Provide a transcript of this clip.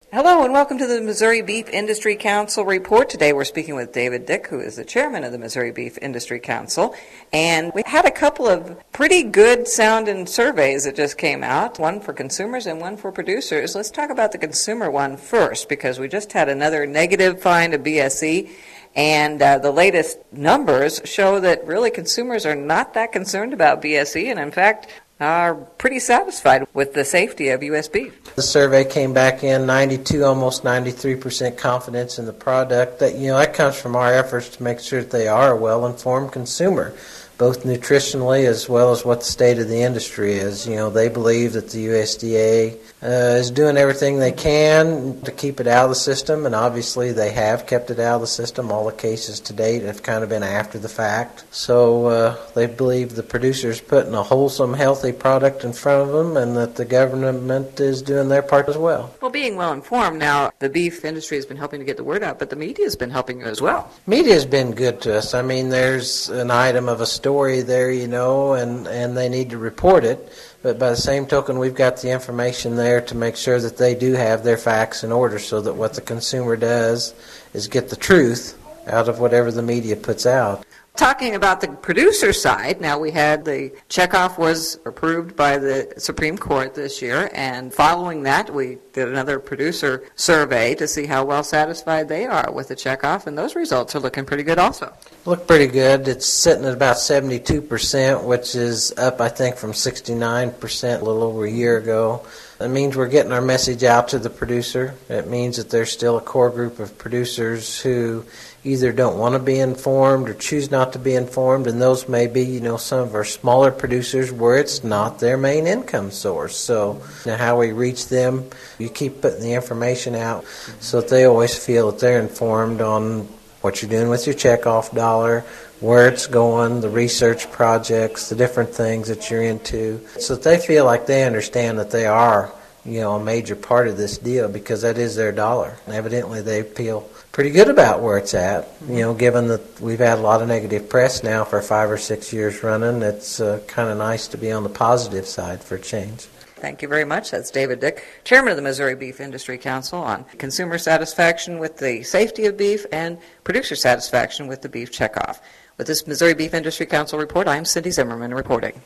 Hello and welcome to the Missouri Beef Industry Council report. Today we're speaking with David Dick, who is the chairman of the Missouri Beef Industry Council. And we had a couple of pretty good sounding surveys that just came out, one for consumers and one for producers. Let's talk about the consumer one first, because we just had another negative find of BSE. And the latest numbers show that really consumers are not that concerned about BSE, and in fact are pretty satisfied with the safety of U.S. beef. The survey came back in 92, almost 93% confidence in the product. That comes from our efforts to make sure that they are a well-informed consumer, both nutritionally as well as what the state of the industry is. They believe that the USDA is doing everything they can to keep it out of the system, and obviously they have kept it out of the system. All the cases to date have kind of been after the fact. So they believe the producer's putting a wholesome, healthy product in front of them, and that the government is doing their part as well. Well, being well informed now, the beef industry has been helping to get the word out, but the media has been helping you as well. Media has been good to us. There's an item of a story there, and they need to report it. But by the same token, we've got the information there to make sure that they do have their facts in order, so that what the consumer does is get the truth out of whatever the media puts out. Talking about the producer side, now we had the checkoff was approved by the Supreme Court this year, and following that we did another producer survey to see how well satisfied they are with the checkoff, and those results are looking pretty good also. Look pretty good. It's sitting at about 72%, which is up, I think, from 69% a little over a year ago. That means we're getting our message out to the producer. It means that there's still a core group of producers who either don't want to be informed or choose not to be informed, and those may be, some of our smaller producers where it's not their main income source. So how we reach them, you keep putting the information out so that they always feel that they're informed on what you're doing with your checkoff dollar, where it's going, the research projects, the different things that you're into, so that they feel like they understand that they are, a major part of this deal, because that is their dollar. And evidently they feel pretty good about where it's at, given that we've had a lot of negative press now for 5 or 6 years running. It's kind of nice to be on the positive side for a change. Thank you very much. That's David Dick, chairman of the Missouri Beef Industry Council, on consumer satisfaction with the safety of beef and producer satisfaction with the beef checkoff. With this Missouri Beef Industry Council report, I'm Cindy Zimmerman reporting.